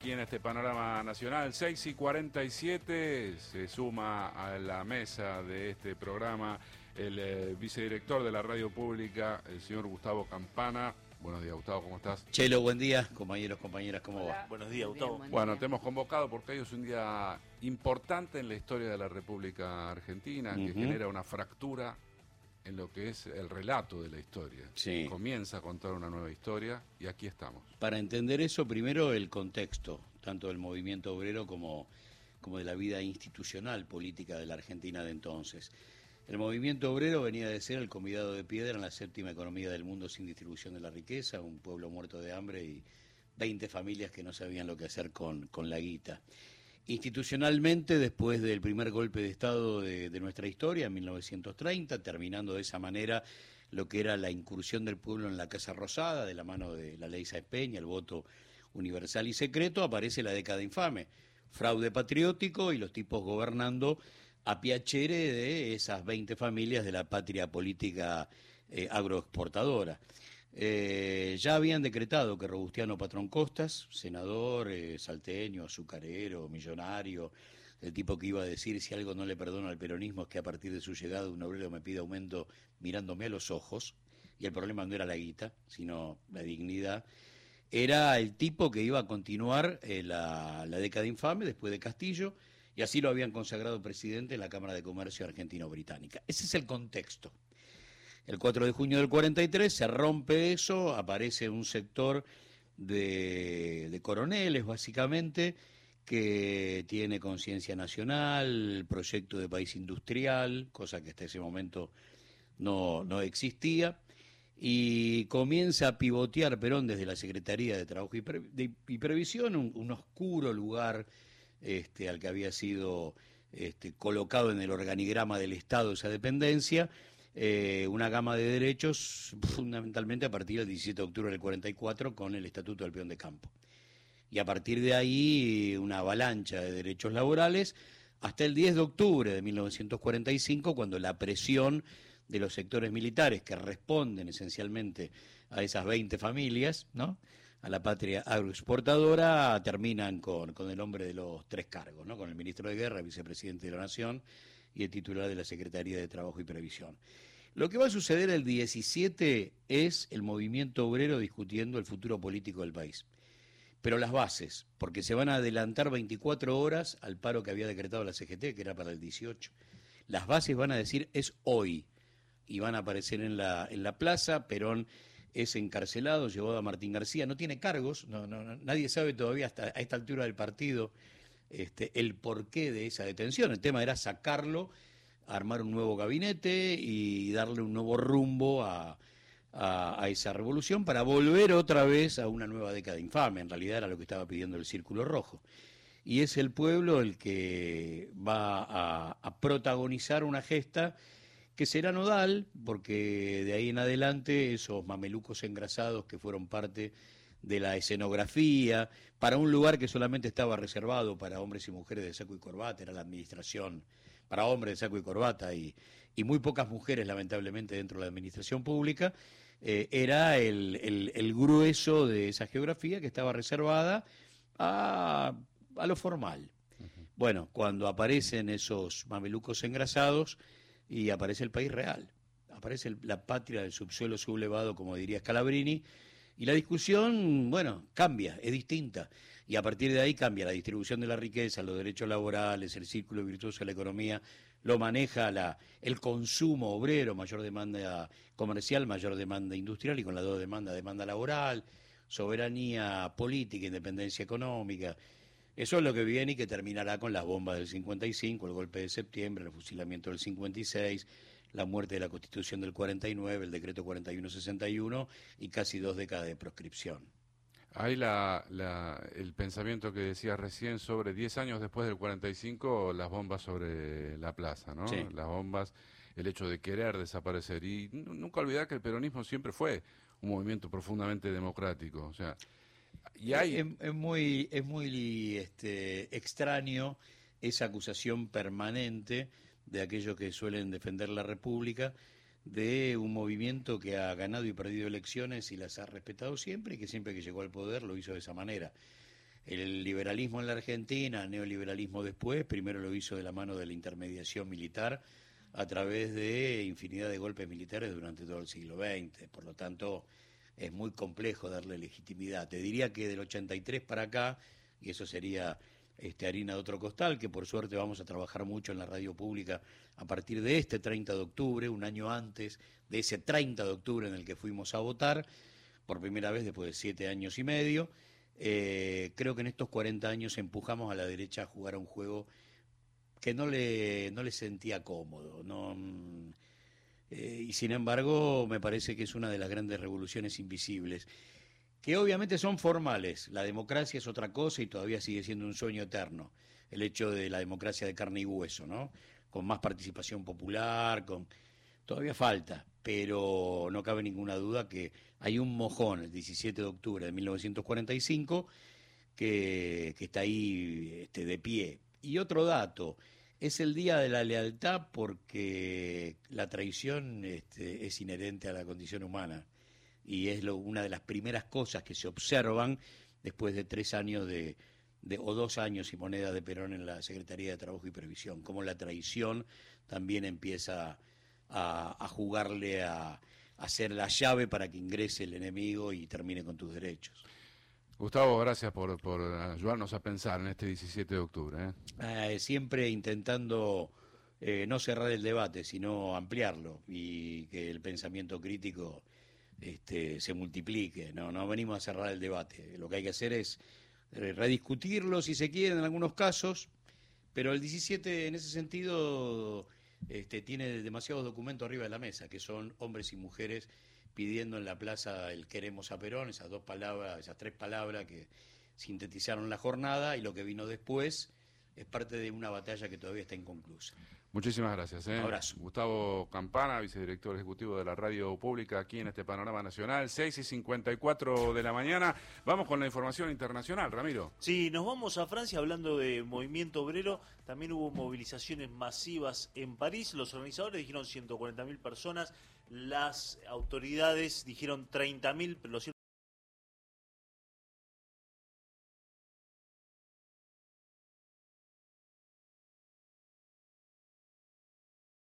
aquí en este panorama nacional. 6:47 se suma a la mesa de este programa el vicedirector de la radio pública, el señor Gustavo Campana. Buenos días, Gustavo, ¿cómo estás? Chelo, buen día, compañeros, compañeras, ¿cómo va? Buenos días, Gustavo. Bueno, te hemos convocado porque hoy es un día importante en la historia de la República Argentina, que genera una fractura en lo que es el relato de la historia. Sí. Comienza a contar una nueva historia y aquí estamos. Para entender eso, primero el contexto, tanto del movimiento obrero como de la vida institucional política de la Argentina de entonces. El movimiento obrero venía de ser el convidado de piedra en la séptima economía del mundo sin distribución de la riqueza, un pueblo muerto de hambre y 20 familias que no sabían lo que hacer con la guita. Institucionalmente, después del primer golpe de Estado de nuestra historia, en 1930, terminando de esa manera lo que era la incursión del pueblo en la Casa Rosada, de la mano de la ley Sáenz Peña, el voto universal y secreto, aparece la década infame, fraude patriótico y los tipos gobernando a piacere de esas 20 familias de la patria política agroexportadora. Ya habían decretado que Robustiano Patrón Costas, senador, salteño, azucarero, millonario, el tipo que iba a decir si algo no le perdono al peronismo es que a partir de su llegada un obrero me pide aumento mirándome a los ojos, y el problema no era la guita, sino la dignidad, era el tipo que iba a continuar la década infame después de Castillo, y así lo habían consagrado presidente en la Cámara de Comercio Argentino-Británica. Ese es el contexto. El 4 de junio del 43 se rompe eso, aparece un sector de coroneles, básicamente, que tiene conciencia nacional, proyecto de país industrial, cosa que hasta ese momento no existía, y comienza a pivotear Perón desde la Secretaría de Trabajo y Previsión, un oscuro lugar al que había sido colocado en el organigrama del Estado esa dependencia, una gama de derechos fundamentalmente a partir del 17 de octubre del 44 con el Estatuto del Peón de Campo. Y a partir de ahí una avalancha de derechos laborales hasta el 10 de octubre de 1945, cuando la presión de los sectores militares que responden esencialmente a esas 20 familias, ¿no?, a la patria agroexportadora, terminan con el hombre de los tres cargos, ¿no?, con el ministro de Guerra, vicepresidente de la Nación y el titular de la Secretaría de Trabajo y Previsión. Lo que va a suceder el 17 es el movimiento obrero discutiendo el futuro político del país. Pero las bases, porque se van a adelantar 24 horas al paro que había decretado la CGT, que era para el 18. Las bases van a decir es hoy, y van a aparecer en la plaza. Perón es encarcelado, llevado a Martín García, no tiene cargos, nadie sabe todavía hasta a esta altura del partido el porqué de esa detención. El tema era sacarlo, armar un nuevo gabinete y darle un nuevo rumbo a esa revolución para volver otra vez a una nueva década infame. En realidad era lo que estaba pidiendo el Círculo Rojo. Y es el pueblo el que va a protagonizar una gesta que será nodal, porque de ahí en adelante esos mamelucos engrasados que fueron parte de la escenografía, para un lugar que solamente estaba reservado para hombres y mujeres de saco y corbata, era la administración para hombres de saco y corbata y muy pocas mujeres lamentablemente dentro de la administración pública, era el grueso de esa geografía que estaba reservada a lo formal. Bueno, cuando aparecen esos mamelucos engrasados y aparece el país real, aparece la patria del subsuelo sublevado, como diría Scalabrini, y la discusión, bueno, cambia, es distinta, y a partir de ahí cambia la distribución de la riqueza, los derechos laborales, el círculo virtuoso de la economía, lo maneja el consumo obrero, mayor demanda comercial, mayor demanda industrial, y con la dos demanda laboral, soberanía política, independencia económica. Eso es lo que viene y que terminará con las bombas del 55, el golpe de septiembre, el fusilamiento del 56, la muerte de la Constitución del 49, el decreto 4161 y casi 2 décadas de proscripción. Hay el pensamiento que decías recién sobre 10 años después del 45, las bombas sobre la plaza, ¿no? Sí. Las bombas, el hecho de querer desaparecer. Y nunca olvidar que el peronismo siempre fue un movimiento profundamente democrático. O sea, y hay... Es muy extraño esa acusación permanente de aquellos que suelen defender la República, de un movimiento que ha ganado y perdido elecciones y las ha respetado siempre, y que siempre que llegó al poder lo hizo de esa manera. el liberalismo en la Argentina, el neoliberalismo después, primero lo hizo de la mano de la intermediación militar a través de infinidad de golpes militares durante todo el siglo XX. Por lo tanto, es muy complejo darle legitimidad. Te diría que del 83 para acá, y eso sería harina de otro costal, que por suerte vamos a trabajar mucho en la radio pública a partir de este 30 de octubre, un año antes de ese 30 de octubre en el que fuimos a votar, por primera vez después de 7 años y medio. Creo que en estos 40 años empujamos a la derecha a jugar a un juego que no le sentía cómodo, ¿no? Y sin embargo me parece que es una de las grandes revoluciones invisibles, que obviamente son formales. La democracia es otra cosa y todavía sigue siendo un sueño eterno, el hecho de la democracia de carne y hueso, ¿no? Con más participación popular, todavía falta, pero no cabe ninguna duda que hay un mojón el 17 de octubre de 1945 que está ahí de pie. Y otro dato, es el Día de la Lealtad porque la traición es inherente a la condición humana y es una de las primeras cosas que se observan después de 3 años o 2 años y moneda de Perón en la Secretaría de Trabajo y Previsión, como la traición también empieza a jugarle a hacer la llave para que ingrese el enemigo y termine con tus derechos. Gustavo, gracias por ayudarnos a pensar en este 17 de octubre. Siempre intentando no cerrar el debate, sino ampliarlo y que el pensamiento crítico se multiplique. No venimos a cerrar el debate. Lo que hay que hacer es rediscutirlo, si se quiere, en algunos casos, pero el 17 en ese sentido tiene demasiados documentos arriba de la mesa, que son hombres y mujeres pidiendo en la plaza el queremos a Perón, esas 3 palabras que sintetizaron la jornada, y lo que vino después es parte de una batalla que todavía está inconclusa. Muchísimas gracias. Un abrazo. Gustavo Campana, vicedirector ejecutivo de la Radio Pública, aquí en este Panorama Nacional, 6:54 de la mañana. Vamos con la información internacional, Ramiro. Sí, nos vamos a Francia hablando de movimiento obrero. También hubo movilizaciones masivas en París. Los organizadores dijeron 140.000 personas. Las autoridades dijeron 30.000, pero lo cierto